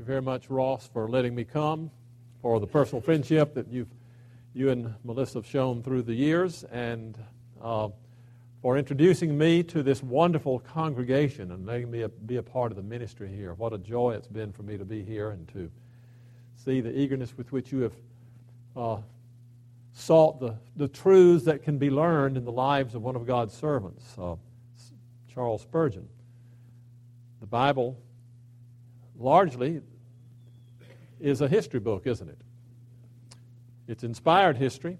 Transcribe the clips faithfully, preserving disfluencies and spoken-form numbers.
you very much, Ross, for letting me come, for the personal friendship that you've, you and Melissa have shown through the years, and uh, for introducing me to this wonderful congregation and letting me a, be a part of the ministry here. What a joy it's been for me to be here and to see the eagerness with which you have uh, sought the, the truths that can be learned in the lives of one of God's servants, uh, Charles Spurgeon. The Bible largely is a history book, isn't it? It's inspired history,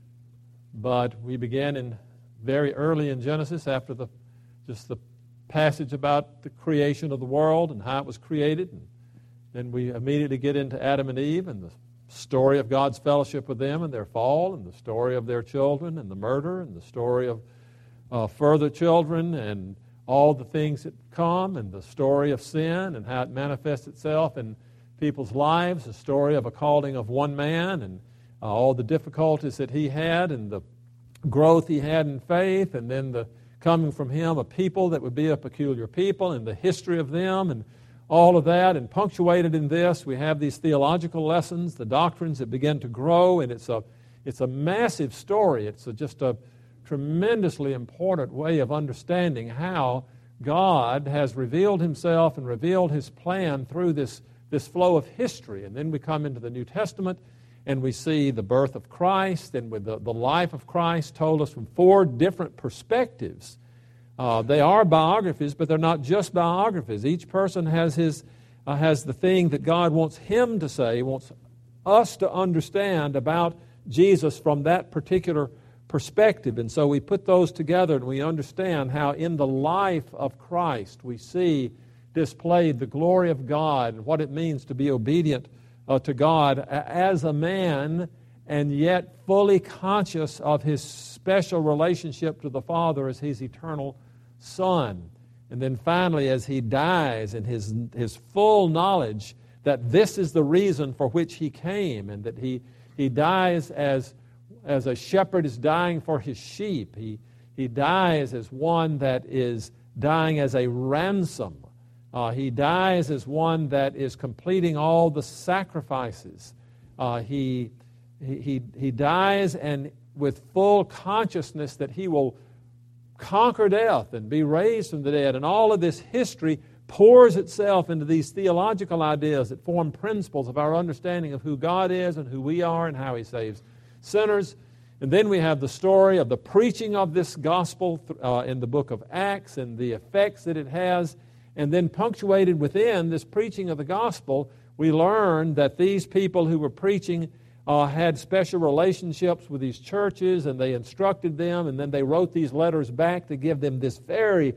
but we began in very early in Genesis after the just the passage about the creation of the world and how it was created. And then we immediately get into Adam and Eve and the story of God's fellowship with them and their fall, and the story of their children and the murder, and the story of uh, further children and all the things that come, and the story of sin and how it manifests itself in people's lives, the story of a calling of one man and uh, all the difficulties that he had and the growth he had in faith, and then the coming from him a people that would be a peculiar people and the history of them and all of that. And punctuated in this, we have these theological lessons, the doctrines that begin to grow, and it's a, it's a massive story. It's a, just a tremendously important way of understanding how God has revealed himself and revealed his plan through this, this flow of history. And then we come into the New Testament and we see the birth of Christ, and with the, the life of Christ told us from four different perspectives. Uh, they are biographies, but they're not just biographies. Each person has his uh, has the thing that God wants him to say, wants us to understand about Jesus from that particular perspective. And so we put those together and we understand how in the life of Christ we see displayed the glory of God and what it means to be obedient uh, to God as a man, and yet fully conscious of his special relationship to the Father as his eternal Son. And then finally, as he dies, in his, his full knowledge that this is the reason for which he came, and that he, he dies as As a shepherd is dying for his sheep. He, he dies as one that is dying as a ransom. Uh, he dies as one that is completing all the sacrifices. Uh, he, he, he dies and with full consciousness that he will conquer death and be raised from the dead. And all of this history pours itself into these theological ideas that form principles of our understanding of who God is and who we are and how he saves sinners. And then we have the story of the preaching of this gospel uh, in the book of Acts and the effects that it has. And then punctuated within this preaching of the gospel, we learn that these people who were preaching uh, had special relationships with these churches, and they instructed them, and then they wrote these letters back to give them this very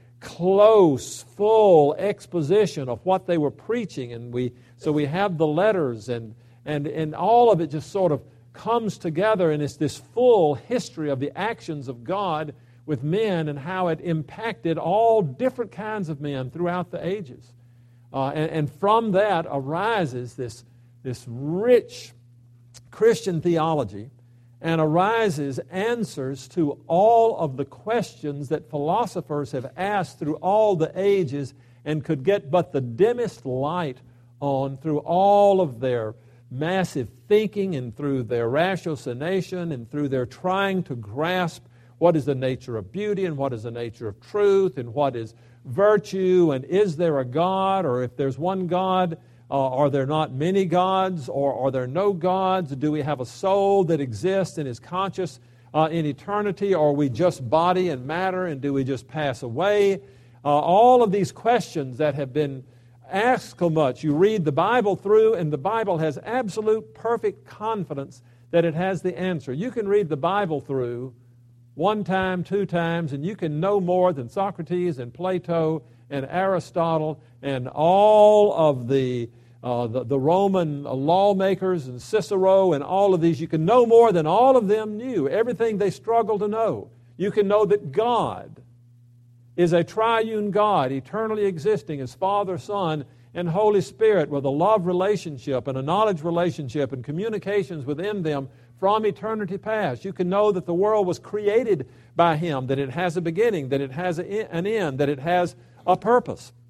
close, full exposition of what they were preaching. And we so we have the letters, and and and all of it just sort of comes together, and it's this full history of the actions of God with men and how it impacted all different kinds of men throughout the ages. Uh, and, and from that arises this, this rich Christian theology, and arises answers to all of the questions that philosophers have asked through all the ages and could get but the dimmest light on through all of their massive thinking and through their ratiocination and through their trying to grasp what is the nature of beauty and what is the nature of truth and what is virtue, and is there a God, or if there's one God, uh, are there not many gods, or are there no gods? Do we have a soul that exists and is conscious uh, in eternity, or are we just body and matter, and do we just pass away? Uh, all of these questions that have been asked so much. You read the Bible through, and the Bible has absolute perfect confidence that it has the answer. You can read the Bible through one time, two times, and you can know more than Socrates and Plato and Aristotle and all of the, uh, the, the Roman lawmakers and Cicero and all of these. You can know more than all of them knew, everything they struggled to know. You can know that God is a triune God, eternally existing as Father, Son, and Holy Spirit, with a love relationship and a knowledge relationship and communications within them from eternity past. You can know that the world was created by Him, that it has a beginning, that it has an end, that it has a purpose.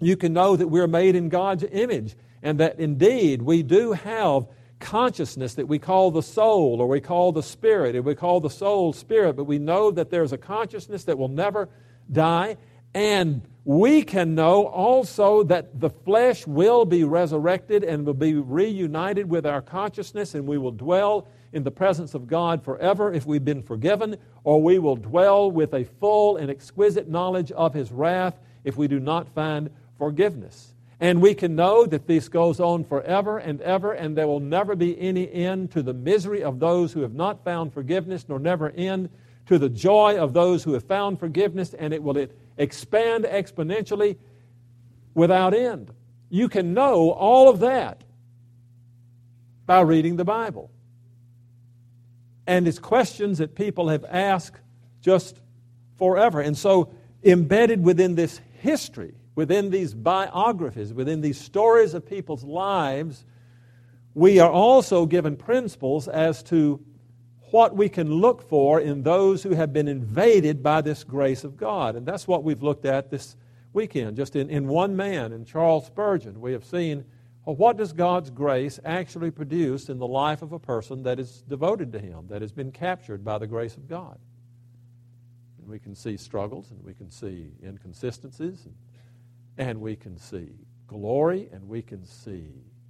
You can know that we're made in God's image and that indeed we do have consciousness that we call the soul, or we call the spirit, or we call the soul spirit, but we know that there's a consciousness that will never die. And we can know also that the flesh will be resurrected and will be reunited with our consciousness, and we will dwell in the presence of God forever if we've been forgiven, or we will dwell with a full and exquisite knowledge of His wrath if we do not find forgiveness. And we can know that this goes on forever and ever, and there will never be any end to the misery of those who have not found forgiveness, nor never end to the joy of those who have found forgiveness, and it will expand exponentially without end. You can know all of that by reading the Bible. And it's questions that people have asked just forever. And so embedded within this history, within these biographies, within these stories of people's lives, we are also given principles as to what we can look for in those who have been invaded by this grace of God. And that's what we've looked at this weekend. Just in, in one man, in Charles Spurgeon, we have seen, well, what does God's grace actually produce in the life of a person that is devoted to Him, that has been captured by the grace of God? And we can see struggles, and we can see inconsistencies, and And we can see glory, and we can see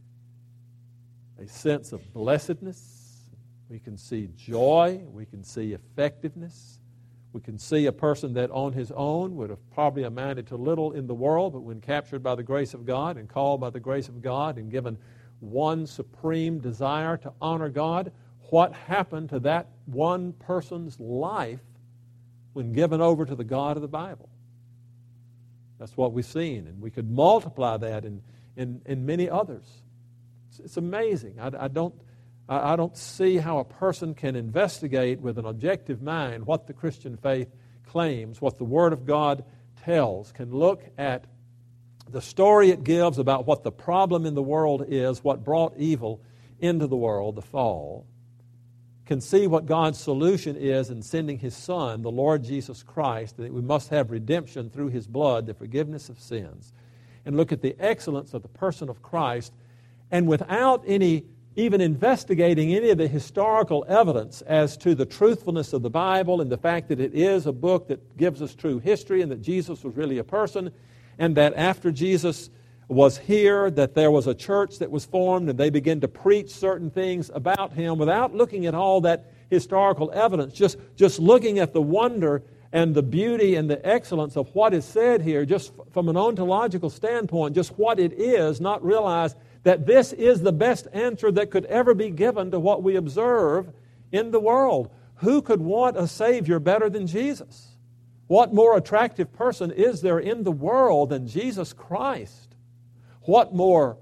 a sense of blessedness. We can see joy. We can see effectiveness. We can see a person that on his own would have probably amounted to little in the world, but when captured by the grace of God and called by the grace of God and given one supreme desire to honor God, what happened to that one person's life when given over to the God of the Bible? That's what we've seen, and we could multiply that in, in, in many others. It's, it's amazing. I, I, don't, I, I don't see how a person can investigate with an objective mind what the Christian faith claims, what the Word of God tells, can look at the story it gives about what the problem in the world is, what brought evil into the world, the fall, can see what God's solution is in sending His Son, the Lord Jesus Christ, that we must have redemption through His blood, the forgiveness of sins, and look at the excellence of the person of Christ, and without any even investigating any of the historical evidence as to the truthfulness of the Bible and the fact that it is a book that gives us true history and that Jesus was really a person, and that after Jesus was here, that there was a church that was formed and they began to preach certain things about Him without looking at all that historical evidence, just, just looking at the wonder and the beauty and the excellence of what is said here, just from an ontological standpoint, just what it is, not realize that this is the best answer that could ever be given to what we observe in the world. Who could want a Savior better than Jesus? What more attractive person is there in the world than Jesus Christ? What more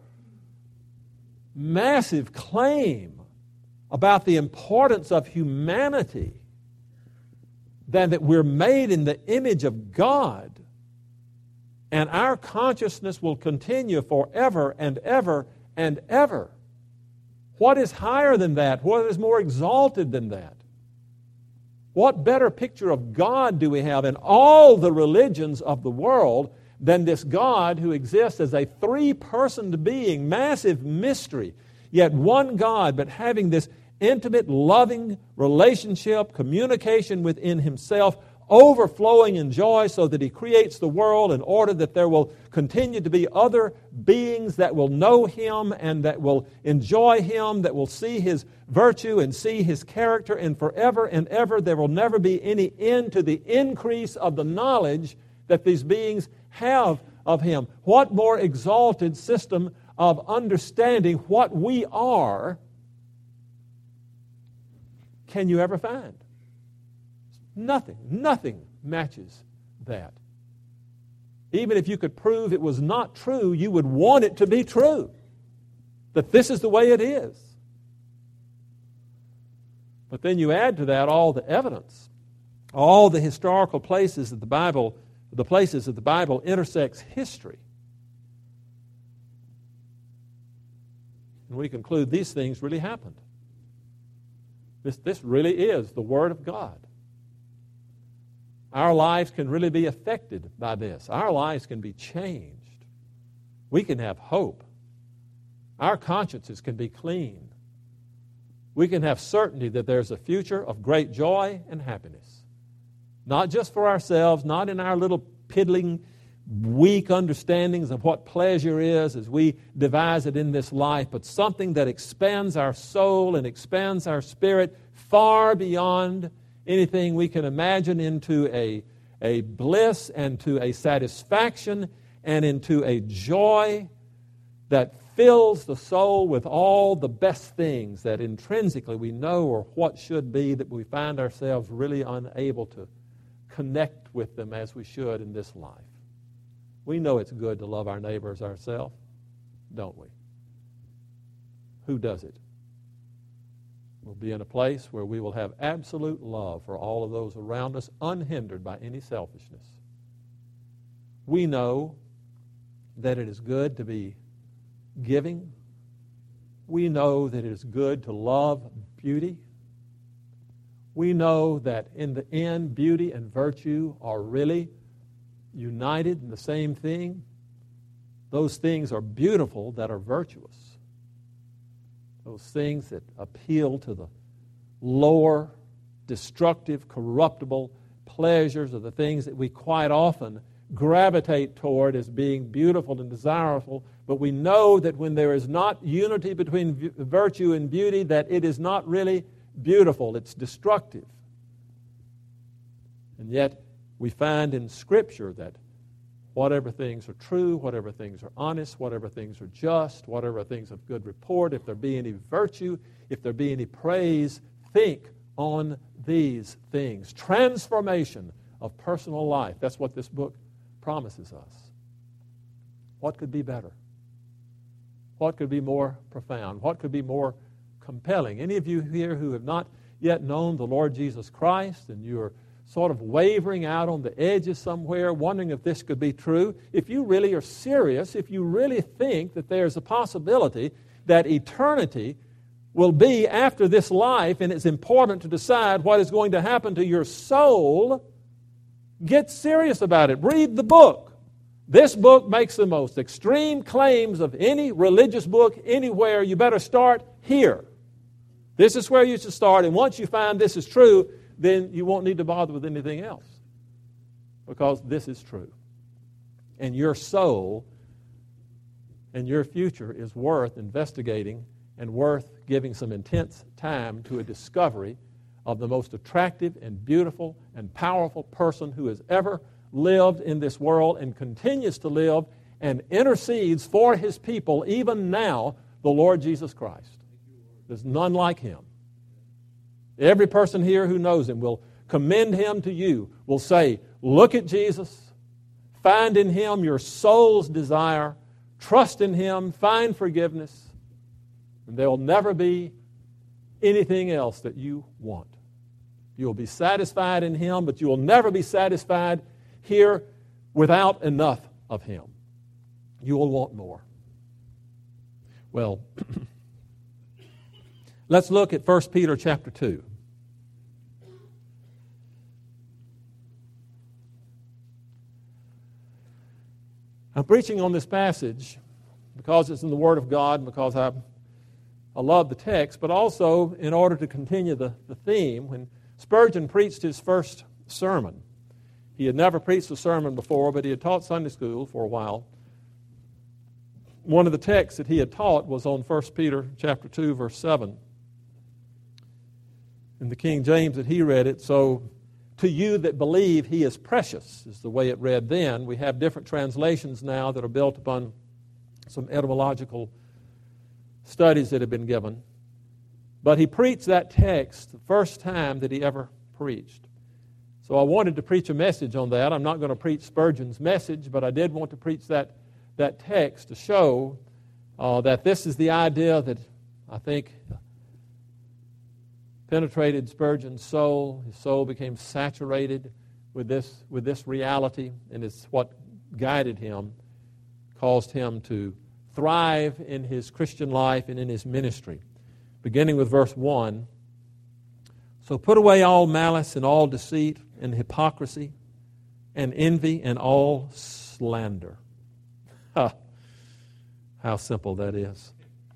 massive claim about the importance of humanity than that we're made in the image of God, and our consciousness will continue forever and ever and ever? What is higher than that? What is more exalted than that? What better picture of God do we have in all the religions of the world than this God who exists as a three-personed being, massive mystery, yet one God, but having this intimate, loving relationship, communication within Himself, overflowing in joy, so that He creates the world in order that there will continue to be other beings that will know Him and that will enjoy Him, that will see His virtue and see His character, and forever and ever there will never be any end to the increase of the knowledge that these beings have of Him. What more exalted system of understanding what we are can you ever find? Nothing, nothing matches that. Even if you could prove it was not true, you would want it to be true, that this is the way it is. But then you add to that all the evidence, all the historical places that the Bible the places that the Bible intersects history. And we conclude these things really happened. This, this really is the Word of God. Our lives can really be affected by this. Our lives can be changed. we can have hope. Our consciences can be clean. We can have certainty that there's a future of great joy and happiness. Not just for ourselves, not in our little piddling, weak understandings of what pleasure is as we devise it in this life, but something that expands our soul and expands our spirit far beyond anything we can imagine, into a, a bliss and to a satisfaction and into a joy that fills the soul with all the best things that intrinsically we know or what should be, that we find ourselves really unable to connect with them as we should in this life. We know it's good to love our neighbors ourselves, don't we? Who does it? We'll be in a place where we will have absolute love for all of those around us, unhindered by any selfishness. We know that it is good to be giving. We know that it is good to love beauty. We know that in the end, beauty and virtue are really united in the same thing. Those things are beautiful that are virtuous. Those things that appeal to the lower, destructive, corruptible pleasures are the things that we quite often gravitate toward as being beautiful and desirable. But we know that when there is not unity between virtue and beauty, that it is not really beautiful. It's destructive. And yet, we find in Scripture that whatever things are true, whatever things are honest, whatever things are just, whatever things of good report, if there be any virtue, if there be any praise, think on these things. Transformation of personal life. That's what this book promises us. What could be better? What could be more profound? What could be more compelling? Any of you here who have not yet known the Lord Jesus Christ, and you're sort of wavering out on the edges somewhere, wondering if this could be true, if you really are serious, if you really think that there's a possibility that eternity will be after this life, and it's important to decide what is going to happen to your soul, get serious about it. Read the book. This book makes the most extreme claims of any religious book anywhere. You better start here. This is where you should start, and once you find this is true, then you won't need to bother with anything else, because this is true. And your soul and your future is worth investigating and worth giving some intense time to a discovery of the most attractive and beautiful and powerful person who has ever lived in this world and continues to live and intercedes for his people even now, the Lord Jesus Christ. There's none like him. Every person here who knows him will commend him to you, will say, look at Jesus, find in him your soul's desire, trust in him, find forgiveness, and there will never be anything else that you want. You'll be satisfied in him, but you will never be satisfied here without enough of him. You will want more. Well, let's look at First Peter chapter two. I'm preaching on this passage because it's in the Word of God, because I, I love the text, but also in order to continue the, the theme. When Spurgeon preached his first sermon, he had never preached a sermon before, but he had taught Sunday school for a while. One of the texts that he had taught was on First Peter chapter two, verse seven. In the King James that he read it, so to you that believe he is precious, is the way it read then. We have different translations now that are built upon some etymological studies that have been given. But he preached that text the first time that he ever preached. So I wanted to preach a message on that. I'm not going to preach Spurgeon's message, but I did want to preach that, that text to show uh, that this is the idea that I think penetrated Spurgeon's soul. His soul became saturated with this, with this reality, and it's what guided him, caused him to thrive in his Christian life and in his ministry. Beginning with verse one, so put away all malice and all deceit and hypocrisy and envy and all slander. Ha. How simple that is.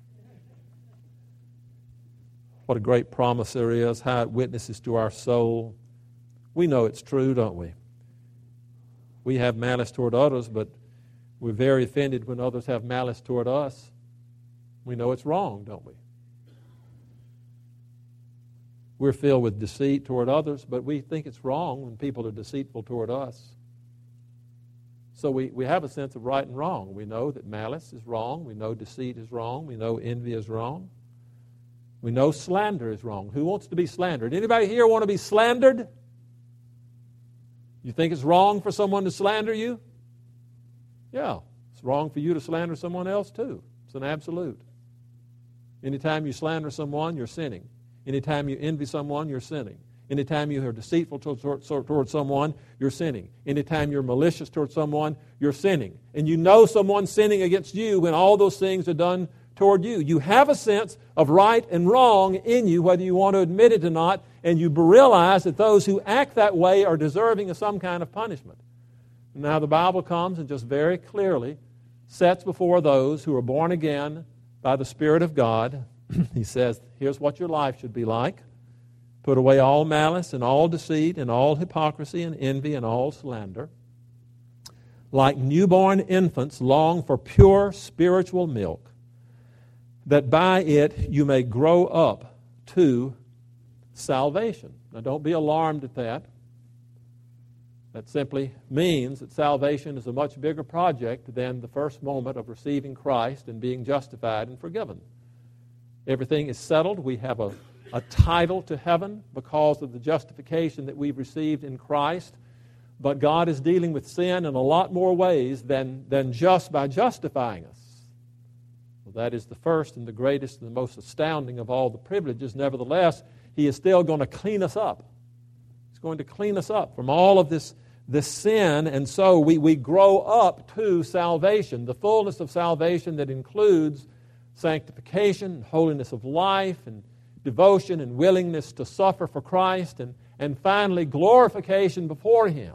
What a great promise there is, how it witnesses to our soul. We know it's true, don't we? We have malice toward others, but we're very offended when others have malice toward us. We know it's wrong, don't we? We're filled with deceit toward others, but we think it's wrong when people are deceitful toward us. So we, we have a sense of right and wrong. We know that malice is wrong. We know deceit is wrong. We know envy is wrong. We know slander is wrong. Who wants to be slandered? Anybody here want to be slandered? You think it's wrong for someone to slander you? Yeah, it's wrong for you to slander someone else too. It's an absolute. Anytime you slander someone, you're sinning. Anytime you envy someone, you're sinning. Anytime you are deceitful towards toward someone, you're sinning. Anytime you're malicious towards someone, you're sinning. And you know someone's sinning against you when all those things are done toward you. You have a sense of right and wrong in you, whether you want to admit it or not, and you realize that those who act that way are deserving of some kind of punishment. Now the Bible comes and just very clearly sets before those who are born again by the Spirit of God, he says, here's what your life should be like. Put away all malice and all deceit and all hypocrisy and envy and all slander. Like newborn infants, long for pure spiritual milk, that by it you may grow up to salvation. Now don't be alarmed at that. That simply means that salvation is a much bigger project than the first moment of receiving Christ and being justified and forgiven. Everything is settled. We have a, a title to heaven because of the justification that we've received in Christ. But God is dealing with sin in a lot more ways than, than just by justifying us. Well, that is the first and the greatest and the most astounding of all the privileges. Nevertheless, He is still going to clean us up. He's going to clean us up from all of this, this sin, and so we, we grow up to salvation, the fullness of salvation that includes sanctification, holiness of life, and devotion and willingness to suffer for Christ, and, and finally glorification before Him.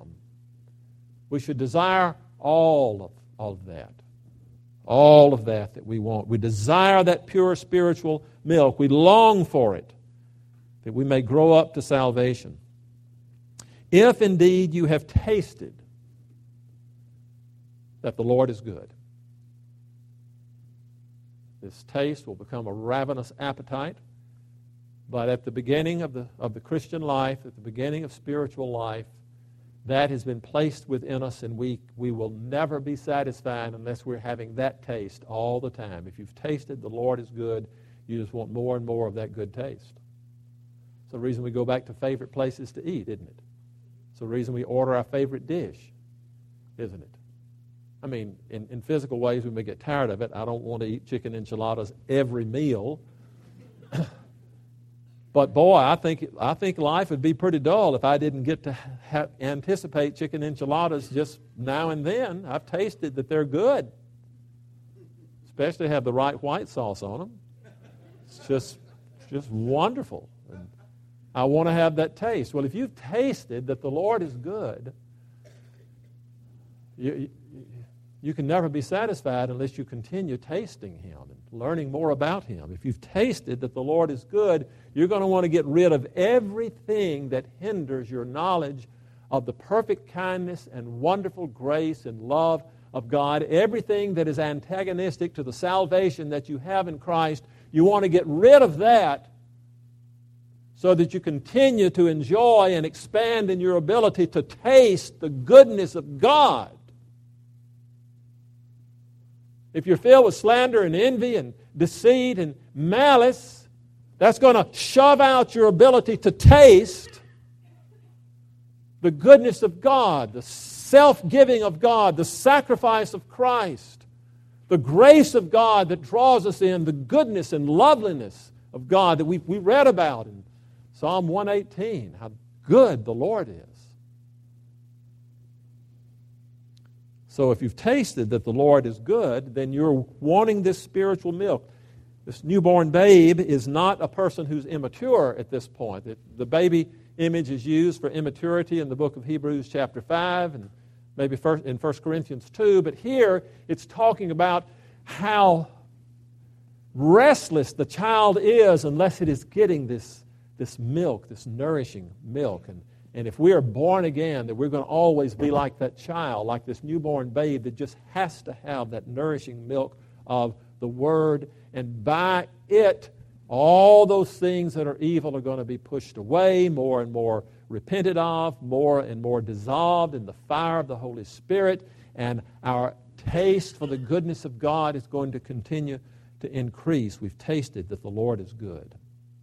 We should desire all of, all of that. All of that that we want. We desire that pure spiritual milk. We long for it, that we may grow up to salvation. If indeed you have tasted that the Lord is good. This taste will become a ravenous appetite. But at the beginning of the, of the Christian life, at the beginning of spiritual life, that has been placed within us, and we, we will never be satisfied unless we're having that taste all the time. If you've tasted the Lord is good, you just want more and more of that good taste. It's the reason we go back to favorite places to eat, isn't it? It's the reason we order our favorite dish, isn't it? I mean, in, in physical ways, we may get tired of it. I don't want to eat chicken enchiladas every meal. But boy, I think I think life would be pretty dull if I didn't get to ha- anticipate chicken enchiladas just now and then. I've tasted that they're good, especially have the right white sauce on them. It's just, just wonderful. And I want to have that taste. Well, if you've tasted that the Lord is good, you, you You can never be satisfied unless you continue tasting Him and learning more about Him. If you've tasted that the Lord is good, you're going to want to get rid of everything that hinders your knowledge of the perfect kindness and wonderful grace and love of God. Everything that is antagonistic to the salvation that you have in Christ, you want to get rid of that so that you continue to enjoy and expand in your ability to taste the goodness of God. If you're filled with slander and envy and deceit and malice, that's going to shove out your ability to taste the goodness of God, the self-giving of God, the sacrifice of Christ, the grace of God that draws us in, the goodness and loveliness of God that we, we read about in Psalm one eighteen, how good the Lord is. So if you've tasted that the Lord is good, then you're wanting this spiritual milk. This newborn babe is not a person who's immature at this point. The baby image is used for immaturity in the book of Hebrews chapter five and maybe in First Corinthians two. But here it's talking about how restless the child is unless it is getting this, this milk, this nourishing milk. And, and if we are born again, that we're going to always be like that child, like this newborn babe that just has to have that nourishing milk of the Word. And by it, all those things that are evil are going to be pushed away, more and more repented of, more and more dissolved in the fire of the Holy Spirit. And our taste for the goodness of God is going to continue to increase. We've tasted that the Lord is good.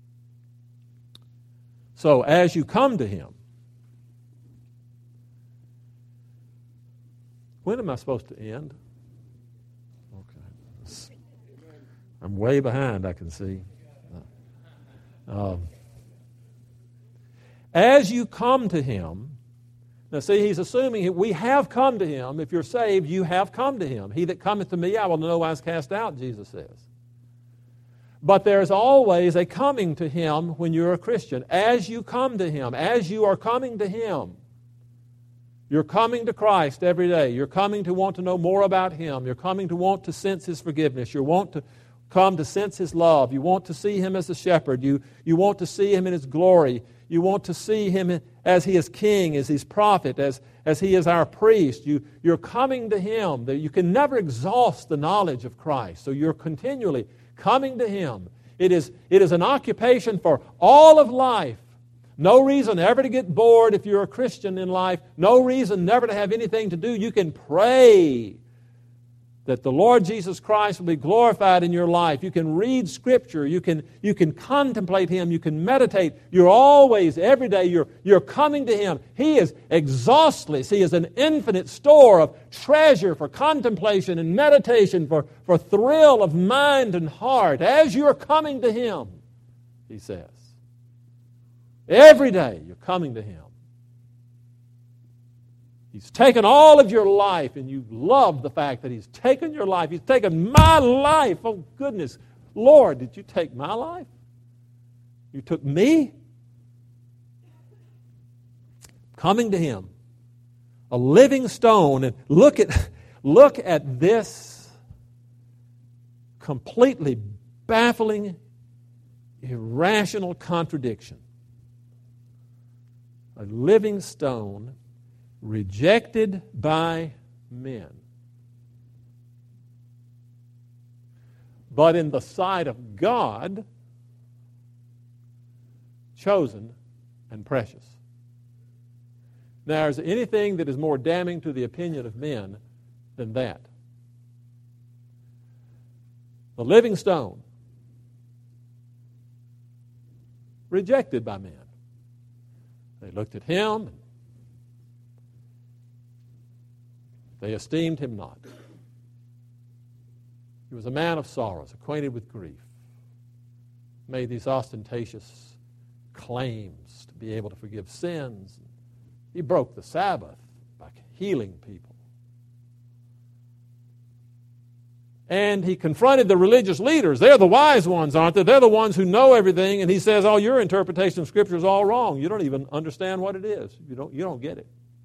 So as you come to Him, when am I supposed to end? Okay. I'm way behind, I can see. Um, as you come to Him, now see, He's assuming we have come to Him. If you're saved, you have come to Him. He that cometh to me, I will no wise cast out, Jesus says. But there's always a coming to Him when you're a Christian. As you come to Him, as you are coming to Him, you're coming to Christ every day. You're coming to want to know more about Him. You're coming to want to sense His forgiveness. You want to come to sense His love. You want to see Him as a shepherd. You, you want to see Him in His glory. You want to see Him as He is King, as He's prophet, as, as He is our priest. You, you're coming to Him. You can never exhaust the knowledge of Christ. So you're continually coming to Him. It is, it is an occupation for all of life. No reason ever to get bored if you're a Christian in life. No reason never to have anything to do. You can pray that the Lord Jesus Christ will be glorified in your life. You can read Scripture. You can, you can contemplate Him. You can meditate. You're always, every day, you're, you're coming to Him. He is exhaustless. He is an infinite store of treasure for contemplation and meditation, for, for thrill of mind and heart. As you're coming to Him, He says, every day you're coming to Him. He's taken all of your life, and you love the fact that He's taken your life. He's taken my life. Oh, goodness. Lord, did you take my life? You took me? Coming to Him. A living stone. And look at, look at this completely baffling, irrational contradiction. A living stone rejected by men, but in the sight of God, chosen and precious. Now, is there anything that is more damning to the opinion of men than that? The living stone, rejected by men. They looked at Him, and they esteemed Him not. He was a man of sorrows, acquainted with grief. Made these ostentatious claims to be able to forgive sins. He broke the Sabbath by healing people. And He confronted the religious leaders. They're the wise ones, aren't they? They're the ones who know everything. And He says, oh, your interpretation of Scripture is all wrong. You don't even understand what it is. You don't, you don't get it.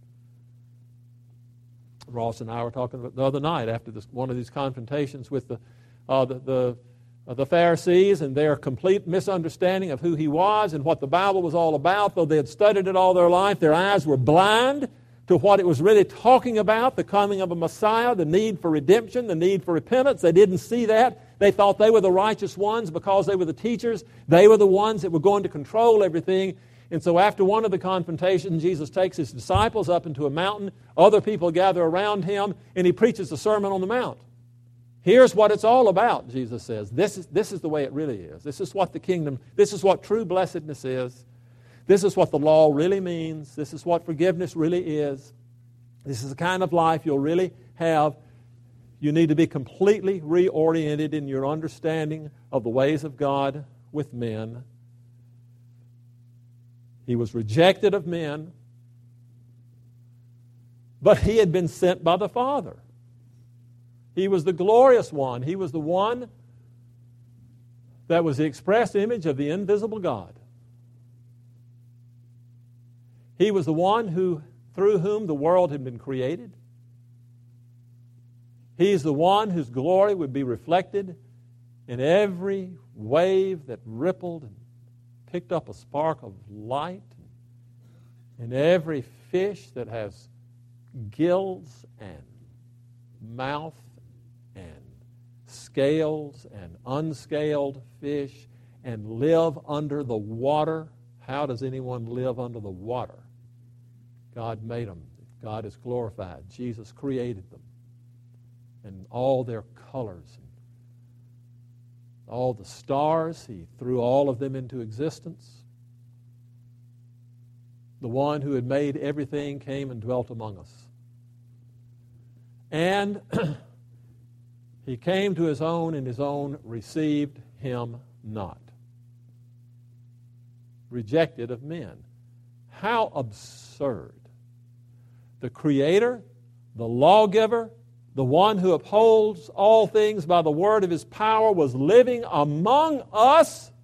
Ross and I were talking about the other night after this, one of these confrontations with the, uh, the, the, uh, the Pharisees and their complete misunderstanding of who He was and what the Bible was all about. Though they had studied it all their life, their eyes were blind to what it was really talking about, the coming of a Messiah, the need for redemption, the need for repentance. They didn't see that. They thought they were the righteous ones because they were the teachers. They were the ones that were going to control everything. And so after one of the confrontations, Jesus takes His disciples up into a mountain. Other people gather around Him, and He preaches the Sermon on the Mount. Here's what it's all about, Jesus says. This is, this is the way it really is. This is what the kingdom, this is what true blessedness is. This is what the law really means. This is what forgiveness really is. This is the kind of life you'll really have. You need to be completely reoriented in your understanding of the ways of God with men. He was rejected of men, but He had been sent by the Father. He was the glorious one. He was the one that was the express image of the invisible God. He was the one who, through whom the world had been created. He's the one whose glory would be reflected in every wave that rippled and picked up a spark of light, in every fish that has gills and mouth and scales and unscaled fish and live under the water. How does anyone live under the water? God made them. God is glorified. Jesus created them. And all their colors. And all the stars, He threw all of them into existence. The one who had made everything came and dwelt among us. And He came to His own, and His own received Him not. Rejected of men. How absurd. The Creator, the lawgiver, the one who upholds all things by the word of His power, was living among us.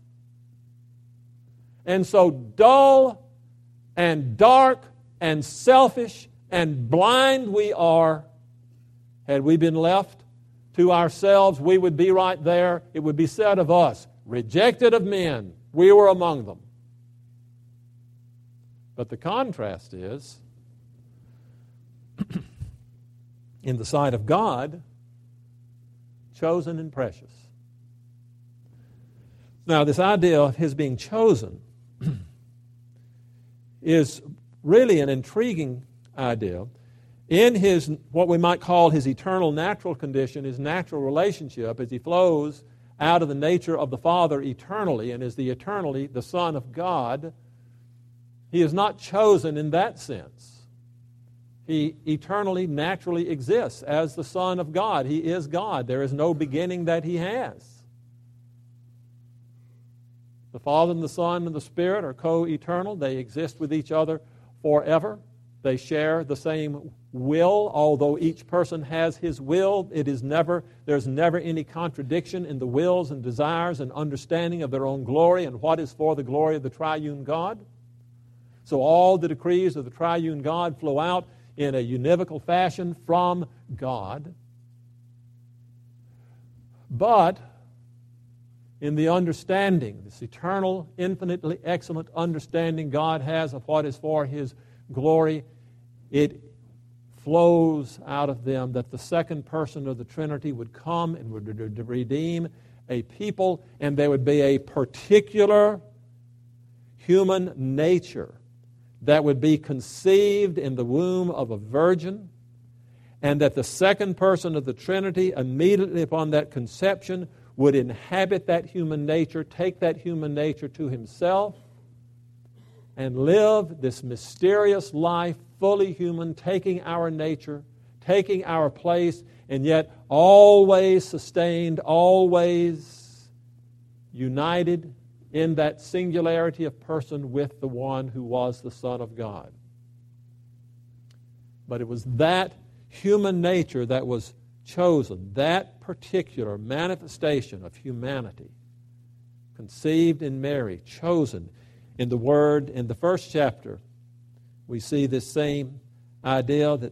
And so dull and dark and selfish and blind we are. Had we been left to ourselves, we would be right there. It would be said of us, rejected of men, we were among them. But the contrast is, in the sight of God, chosen and precious. Now, this idea of His being chosen is really an intriguing idea. In His, what we might call His eternal natural condition, His natural relationship, as He flows out of the nature of the Father eternally and is the eternally the Son of God, He is not chosen in that sense. He eternally, naturally exists as the Son of God. He is God. There is no beginning that He has. The Father and the Son and the Spirit are co-eternal. They exist with each other forever. They share the same will, although each person has his will. It is never, there's never any contradiction in the wills and desires and understanding of their own glory and what is for the glory of the triune God. So all the decrees of the triune God flow out in a univocal fashion from God. But in the understanding, this eternal, infinitely excellent understanding God has of what is for His glory, it flows out of them that the second person of the Trinity would come and would redeem a people, and there would be a particular human nature that would be conceived in the womb of a virgin, and that the second person of the Trinity, immediately upon that conception, would inhabit that human nature, take that human nature to Himself, and live this mysterious life, fully human, taking our nature, taking our place, and yet always sustained, always united in that singularity of person with the one who was the Son of God. But it was that human nature that was chosen, that particular manifestation of humanity, conceived in Mary, chosen. In the Word, in the first chapter, we see this same idea that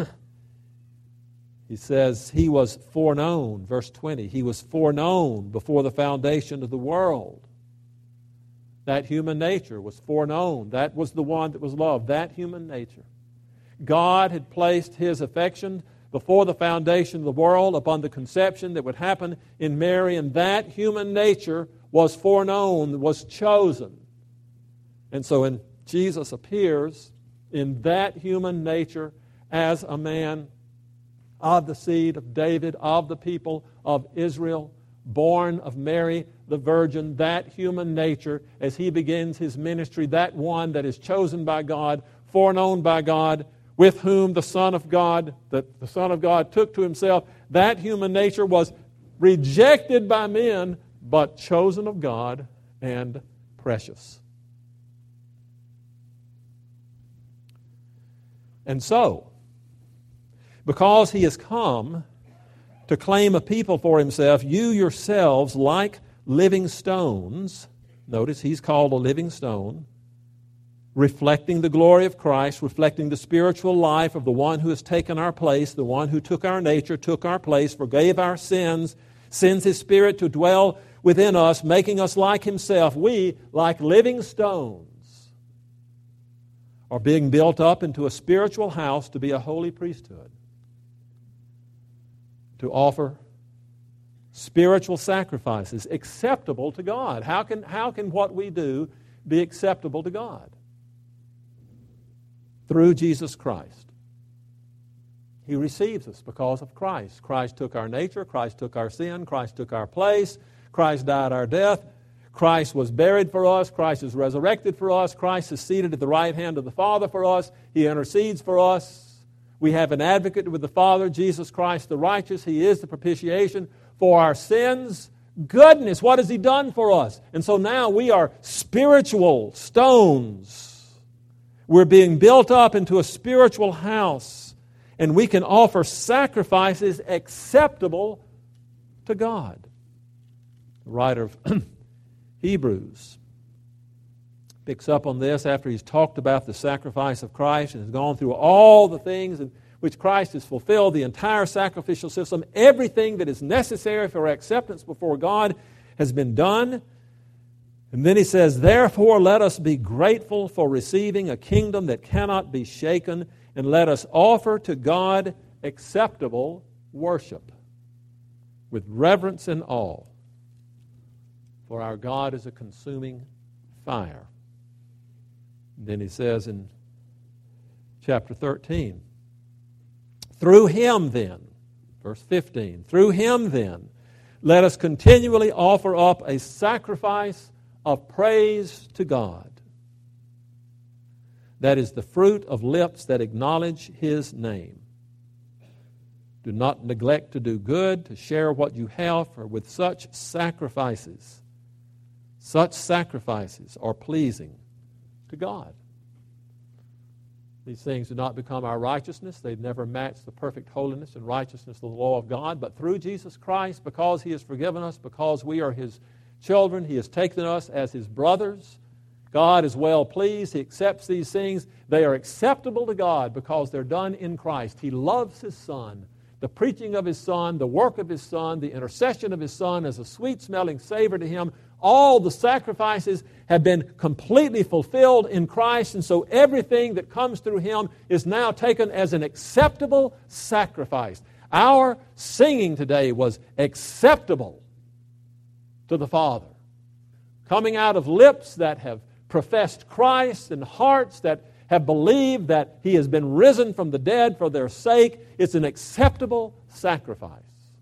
He says He was foreknown, verse twenty, He was foreknown before the foundation of the world. That human nature was foreknown. That was the one that was loved, that human nature. God had placed His affection before the foundation of the world upon the conception that would happen in Mary, and that human nature was foreknown, was chosen. And so when Jesus appears in that human nature as a man of the seed of David, of the people of Israel, born of Mary the Virgin, that human nature, as He begins His ministry, that one that is chosen by God, foreknown by God, with whom the Son of God, that the Son of God took to Himself, that human nature was rejected by men, but chosen of God and precious. And so, because He has come to claim a people for Himself, you yourselves, like living stones, notice He's called a living stone, reflecting the glory of Christ, reflecting the spiritual life of the one who has taken our place, the one who took our nature, took our place, forgave our sins, sends His Spirit to dwell within us, making us like Himself. We, like living stones, are being built up into a spiritual house to be a holy priesthood, to offer spiritual sacrifices acceptable to God. How can, how can what we do be acceptable to God? Through Jesus Christ. He receives us because of Christ. Christ took our nature, Christ took our sin, Christ took our place, Christ died our death, Christ was buried for us, Christ is resurrected for us, Christ is seated at the right hand of the Father for us, He intercedes for us. We have an advocate with the Father, Jesus Christ the righteous. He is the propitiation for our sins. Goodness, what has He done for us? And so now we are spiritual stones. We're being built up into a spiritual house, and we can offer sacrifices acceptable to God. The writer of Hebrews picks up on this after he's talked about the sacrifice of Christ and has gone through all the things in which Christ has fulfilled, the entire sacrificial system. Everything that is necessary for acceptance before God has been done. And then he says, therefore let us be grateful for receiving a kingdom that cannot be shaken, and let us offer to God acceptable worship with reverence and awe. For our God is a consuming fire. And then he says in chapter thirteen, through Him then, verse fifteen, through Him then, let us continually offer up a sacrifice of praise to God. That is the fruit of lips that acknowledge His name. Do not neglect to do good, to share what you have, for with such sacrifices, such sacrifices are pleasing to God. These things do not become our righteousness. They never match the perfect holiness and righteousness of the law of God. But through Jesus Christ, because He has forgiven us, because we are His children, He has taken us as His brothers. God is well pleased. He accepts these things. They are acceptable to God because they're done in Christ. He loves His Son. The preaching of His Son, the work of His Son, the intercession of His Son as a sweet-smelling savor to Him. All the sacrifices have been completely fulfilled in Christ, and so everything that comes through Him is now taken as an acceptable sacrifice. Our singing today was acceptable to the Father, coming out of lips that have professed Christ and hearts that have believed that He has been risen from the dead for their sake. It's an acceptable sacrifice.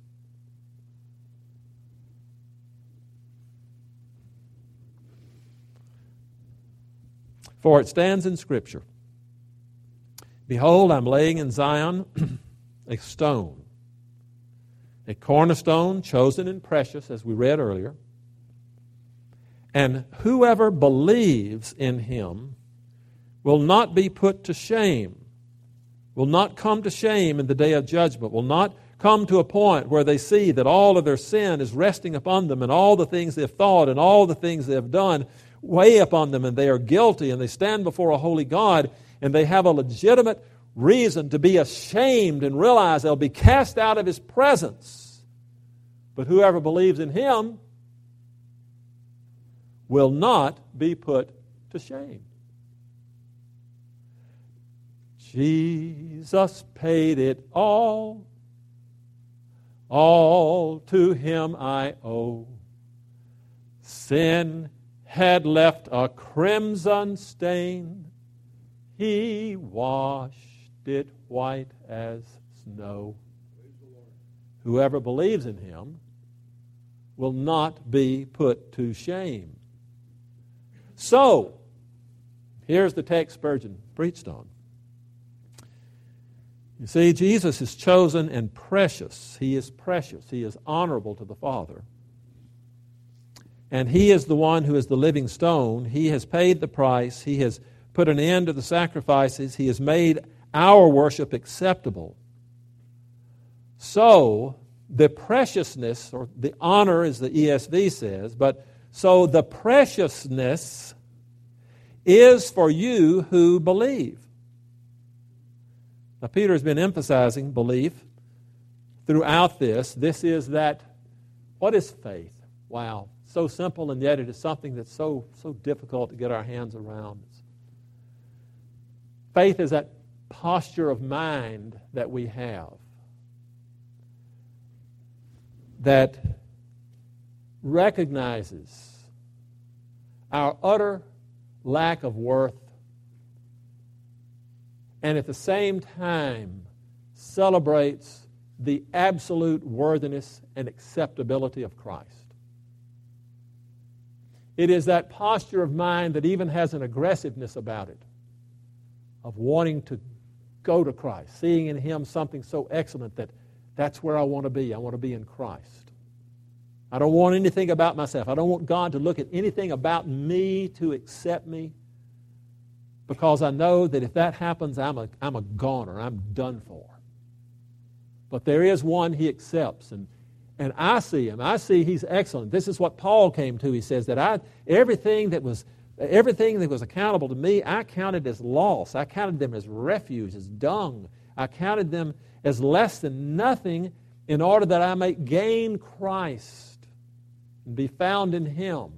For it stands in Scripture, behold, I'm laying in Zion a stone, a cornerstone chosen and precious, as we read earlier, and whoever believes in Him will not be put to shame, will not come to shame in the day of judgment, will not come to a point where they see that all of their sin is resting upon them, and all the things they've thought and all the things they have done weigh upon them, and they are guilty, and they stand before a holy God, and they have a legitimate reason to be ashamed and realize they'll be cast out of His presence. But whoever believes in Him will not be put to shame. Jesus paid it all. All to Him I owe. Sin had left a crimson stain. He washed it white as snow. Whoever believes in Him will not be put to shame. So, here's the text Spurgeon preached on. You see, Jesus is chosen and precious. He is precious. He is honorable to the Father. And He is the one who is the living stone. He has paid the price. He has put an end to the sacrifices. He has made our worship acceptable. So, the preciousness, or the honor as the E S V says, but so the preciousness is for you who believe. Now, Peter has been emphasizing belief throughout this. This is that, what is faith? Wow, so simple, and yet it is something that's so, so difficult to get our hands around. Faith is that posture of mind that we have that recognizes our utter lack of worth and at the same time celebrates the absolute worthiness and acceptability of Christ. It is that posture of mind that even has an aggressiveness about it, of wanting to go to Christ, seeing in Him something so excellent that that's where I want to be. I want to be in Christ. I don't want anything about myself. I don't want God to look at anything about me to accept me, because I know that if that happens, I'm a, I'm a goner. I'm done for. But there is one He accepts, and, and I see Him. I see He's excellent. This is what Paul came to. He says that I everything that was everything that was accountable to me, I counted as loss. I counted them as refuge, as dung. I counted them as less than nothing in order that I may gain Christ and be found in Him.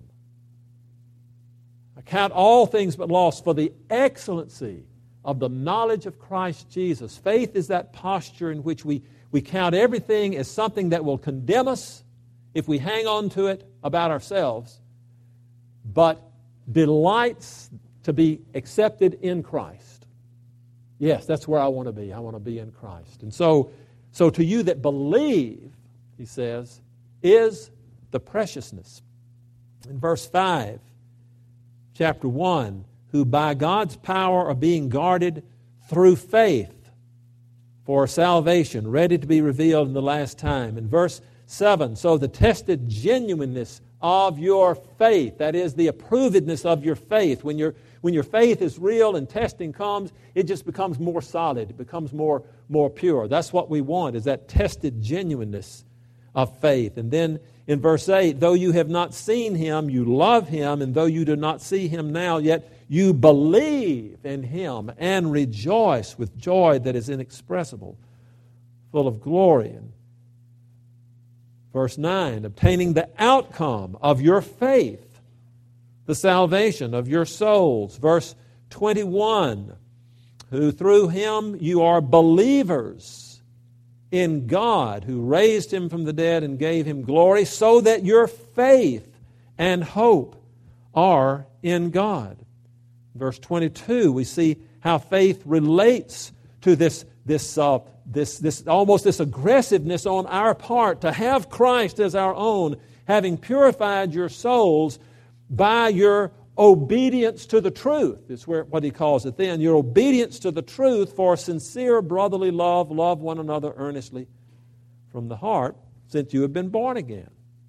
I count all things but loss for the excellency of the knowledge of Christ Jesus. Faith is that posture in which we, we count everything as something that will condemn us if we hang on to it about ourselves, but delights to be accepted in Christ. Yes, that's where I want to be. I want to be in Christ. And so, so to you that believe, he says, is the preciousness. In verse five, chapter one, who by God's power are being guarded through faith for salvation, ready to be revealed in the last time. In verse seven, so the tested genuineness of your faith, that is the approvedness of your faith. When your when your faith is real and testing comes, it just becomes more solid. It becomes more, more pure. That's what we want, is that tested genuineness of faith. And then in verse eight, though you have not seen Him, you love Him, and though you do not see Him now, yet you believe in Him and rejoice with joy that is inexpressible, full of glory. And verse nine, obtaining the outcome of your faith, the salvation of your souls. Verse twenty-one, who through Him you are believers in God, who raised Him from the dead and gave Him glory, so that your faith and hope are in God. Verse twenty-two, we see how faith relates to this, this, uh, this, this almost this aggressiveness on our part to have Christ as our own, having purified your souls by your obedience to the truth. It's where, what he calls it then. Your obedience to the truth for sincere brotherly love. Love one another earnestly from the heart, since you have been born again.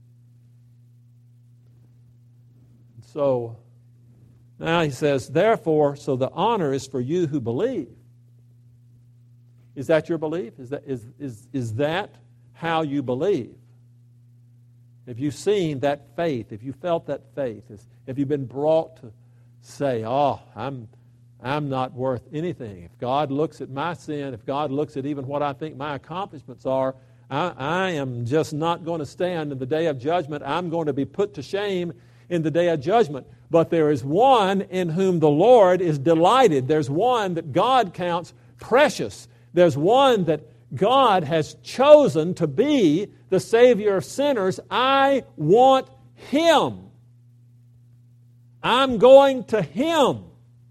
So now he says, therefore, so the honor is for you who believe. Is that your belief? Is that, is, is, is that how you believe? Have you seen that faith? Have you felt that faith? Have you been brought to say, oh, I'm, I'm not worth anything. If God looks at my sin, if God looks at even what I think my accomplishments are, I, I am just not going to stand in the day of judgment. I'm going to be put to shame in the day of judgment. But there is one in whom the Lord is delighted. There's one that God counts precious. There's one that God has chosen to be the Savior of sinners. I want Him. I'm going to Him.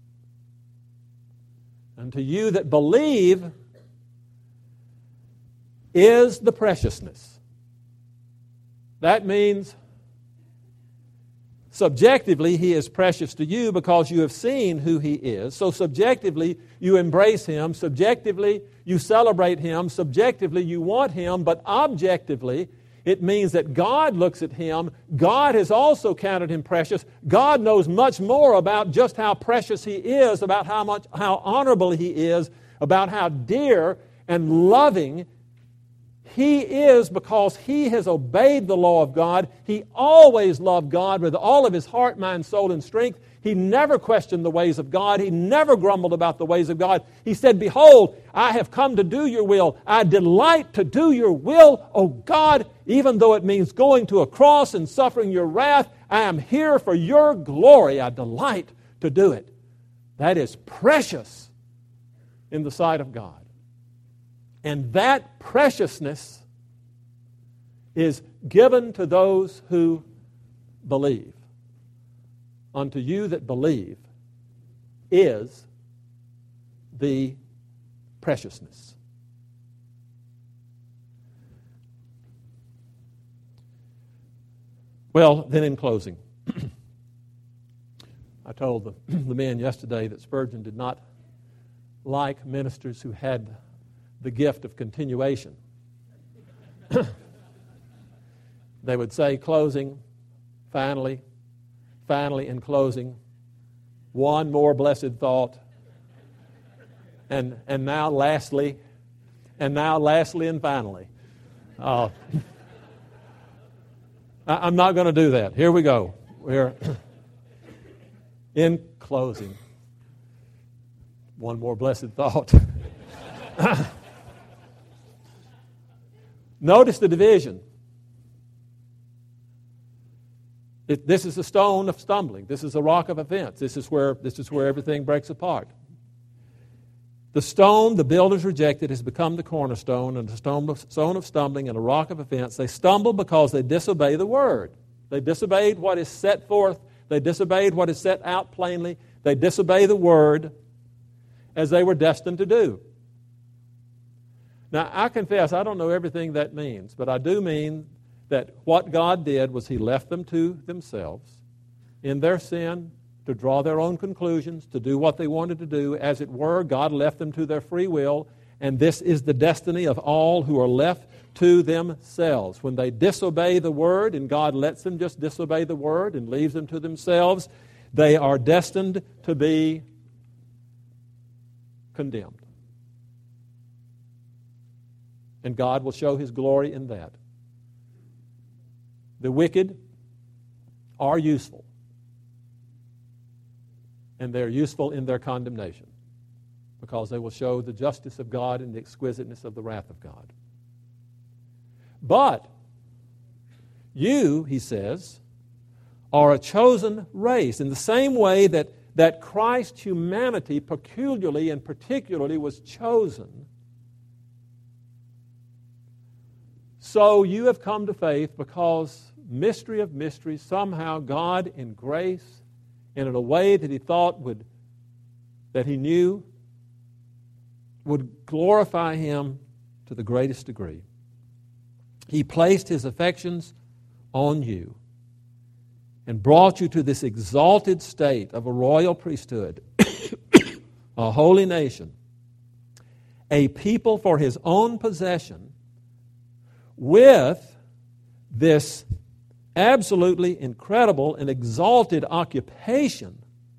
And to you that believe is the preciousness. That means subjectively, He is precious to you because you have seen who He is. So subjectively, you embrace Him. Subjectively, you celebrate Him. Subjectively, you want Him. But objectively, it means that God looks at Him. God has also counted Him precious. God knows much more about just how precious He is, about how much, how honorable He is, about how dear and loving He is, because He has obeyed the law of God. He always loved God with all of His heart, mind, soul, and strength. He never questioned the ways of God. He never grumbled about the ways of God. He said, behold, I have come to do your will. I delight to do your will, O God, even though it means going to a cross and suffering your wrath. I am here for your glory. I delight to do it. That is precious in the sight of God. And that preciousness is given to those who believe. Unto you that believe is the preciousness. Well, then in closing, I told the, the men yesterday that Spurgeon did not like ministers who had the gift of continuation. They would say, closing, finally, finally in closing, one more blessed thought, and and now lastly, and now lastly and finally. Uh, I, I'm not going to do that. Here we go. We're in closing. One more blessed thought. Notice the division. It, this is a stone of stumbling. This is a rock of offense. This is where this is where everything breaks apart. The stone the builders rejected has become the cornerstone, and the stone of, stone of stumbling and a rock of offense. They stumble because they disobey the word. They disobeyed what is set forth. They disobeyed what is set out plainly. They disobey the word as they were destined to do. Now, I confess I don't know everything that means, but I do mean that what God did was He left them to themselves in their sin to draw their own conclusions, to do what they wanted to do. As it were, God left them to their free will, and this is the destiny of all who are left to themselves. When they disobey the Word, and God lets them just disobey the Word and leaves them to themselves, they are destined to be condemned. And God will show His glory in that. The wicked are useful, and they're useful in their condemnation because they will show the justice of God and the exquisiteness of the wrath of God. But you, he says, are a chosen race in the same way that, that Christ's humanity peculiarly and particularly was chosen. So you have come to faith because, mystery of mysteries, somehow God in grace and in a way that He thought would, that He knew would glorify Him to the greatest degree. He placed His affections on you and brought you to this exalted state of a royal priesthood, a holy nation, a people for His own possession, with this absolutely incredible and exalted occupation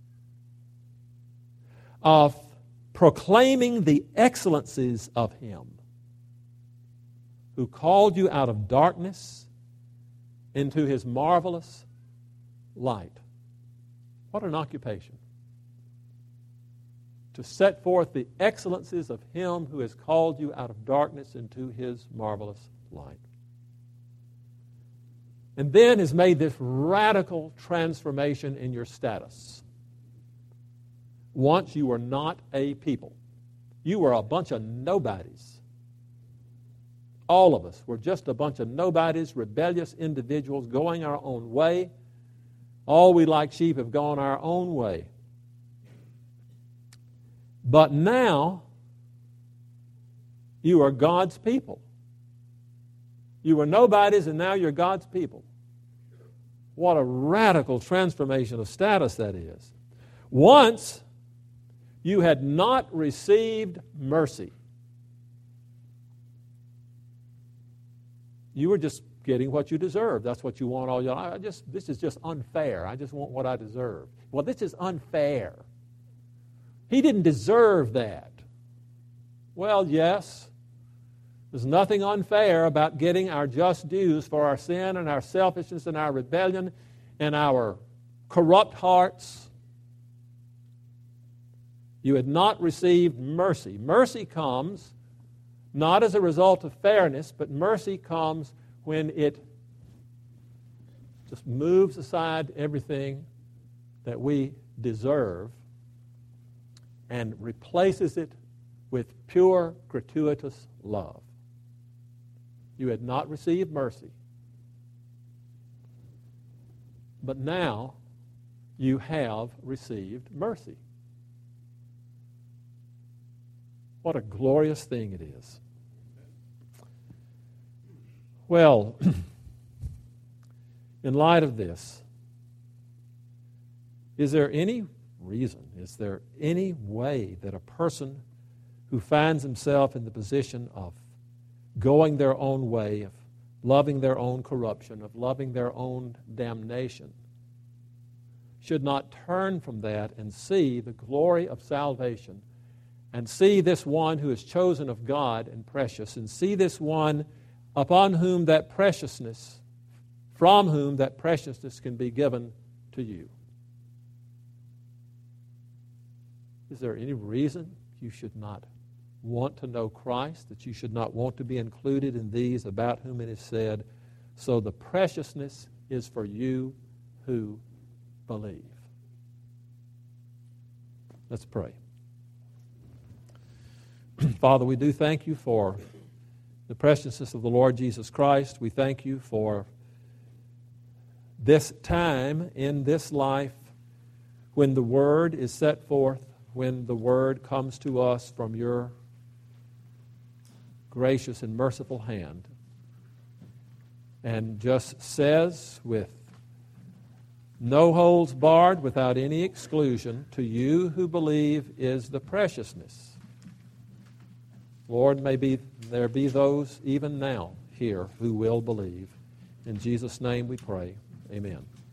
of proclaiming the excellencies of Him who called you out of darkness into His marvelous light. What an occupation. To set forth the excellencies of Him who has called you out of darkness into His marvelous light. And then has made this radical transformation in your status. Once you were not a people. You were a bunch of nobodies. All of us were just a bunch of nobodies, rebellious individuals going our own way. All we like sheep have gone our own way. But now, you are God's people. You were nobodies and now you're God's people. What a radical transformation of status that is. Once, you had not received mercy. You were just getting what you deserve. That's what you want all your life. I just, this is just unfair. I just want what I deserve. Well, this is unfair. He didn't deserve that. Well, yes. There's nothing unfair about getting our just dues for our sin and our selfishness and our rebellion and our corrupt hearts You had not received mercy. Mercy comes not as a result of fairness, but mercy comes when it just moves aside everything that we deserve and replaces it with pure, gratuitous love. You had not received mercy. But now you have received mercy. What a glorious thing it is. Well, in light of this, is there any reason, is there any way that a person who finds himself in the position of going their own way, of loving their own corruption, of loving their own damnation, should not turn from that and see the glory of salvation, and see this one who is chosen of God and precious, and see this one upon whom that preciousness, from whom that preciousness can be given to you? Is there any reason you should not want to know Christ, that you should not want to be included in these about whom it is said, so the preciousness is for you who believe? Let's pray. Father, we do thank you for the preciousness of the Lord Jesus Christ. We thank you for this time in this life when the Word is set forth, when the Word comes to us from your gracious and merciful hand and just says with no holds barred, without any exclusion, to you who believe is the preciousness. Lord, may be, there be those even now here who will believe. In Jesus' name we pray. Amen.